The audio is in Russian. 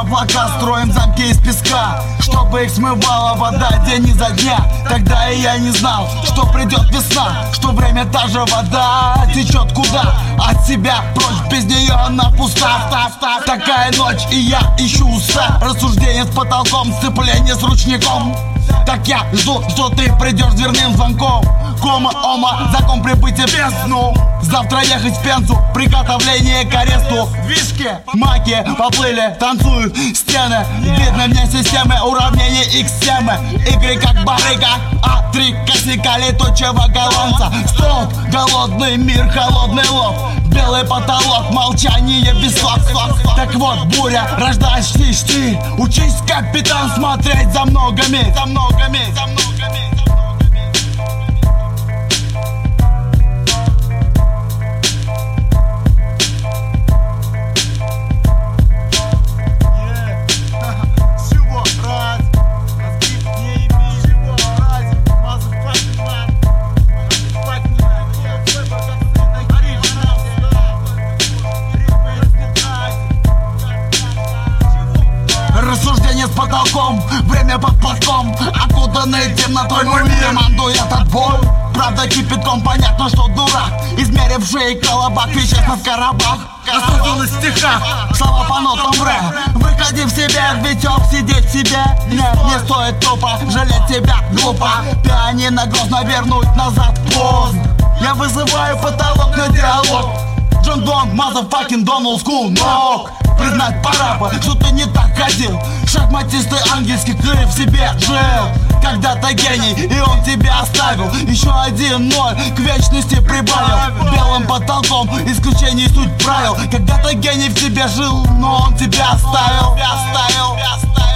облака, строим замки из песка, чтобы их смывала вода день изо дня. Тогда и я не знал, что придет весна, что время та же вода течет куда? От себя прочь, без нее она пуста. Такая ночь, и я ищу уста, рассуждение с потолком, сцепление с ручником. Так я жду, что ты придешь с дверным звонком. Кома-ома, закон прибытия бездну. Завтра ехать в Пензу, приготовление к аресту. Вишки, маки поплыли, танцуют стены. Видно мне системы, уравнение X7. Игры как барыга, А3 косяка летучего голландца. Стол, голодный мир, холодный лоб. Белый потолок, молчание без слов. Так вот, буря, рождай штиль. Учись, капитан, смотреть за многими. За многими, за многими. Рассуждение с потолком, время под платком, окутанный темнотой мой мир командует от боль. Правда кипятком, понятно, что дурак, измеривший колобак, веществ в коробах. Осознанность в стихах, слова по нотам рэп. Выходи в себя, Витек, сидеть в себе. Нет, не стоит тупо, жалеть себя глупо. Пианино грозно вернуть назад поздно. Я вызываю потолок на диалог. Джон Дон, motherfucking Donald School, ног. Признать пора бы, что ты не так ходил. Шахматисты ангельский ты в себе жил. Когда-то гений, и он тебя оставил. Еще 1-0 к вечности прибавил. Белым потолком исключений суть правил. Когда-то гений в тебе жил, но он тебя оставил.